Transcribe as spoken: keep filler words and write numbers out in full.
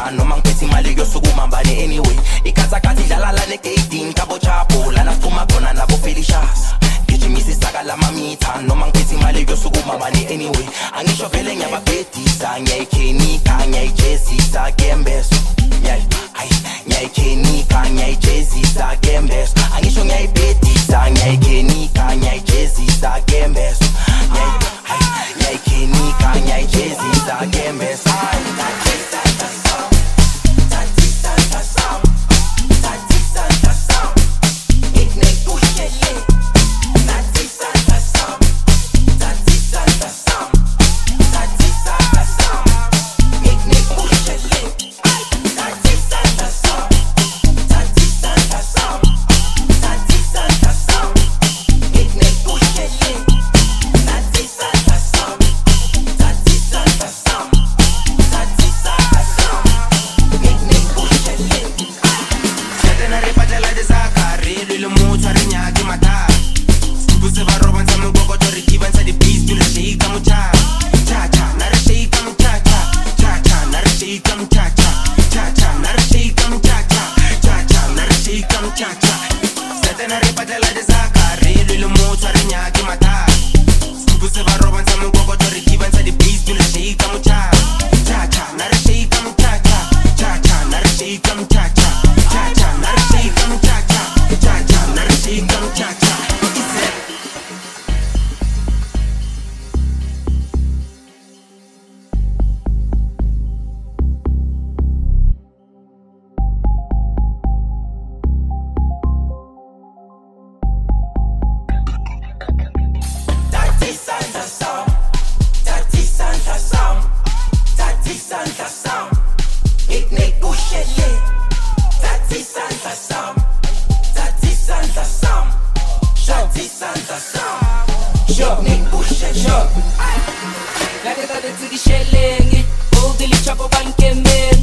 mamita noma ngiphethe imali kuyosukuma mbani anyway ikhathakathi idlala la ne-eighteen kabo chapo lana siphuma khona nabo Felicious gijimisa isaka lamamita noma ngiphethe imali kuyosukuma mbani anyway angisho vele ngiyababhedisa ngiyayikhenika ngiyayijezisa kembeso hayi ngiyayikhenika ngiyayijezisa kembeso angisho ngiyayibhedisa ngiyayikhenika ngiyayijezisa kembeso hayi ngiyayikhenika ngiyayijezisa kembeso La testa de Ziggy Shelling, oh, dili chapo banke me.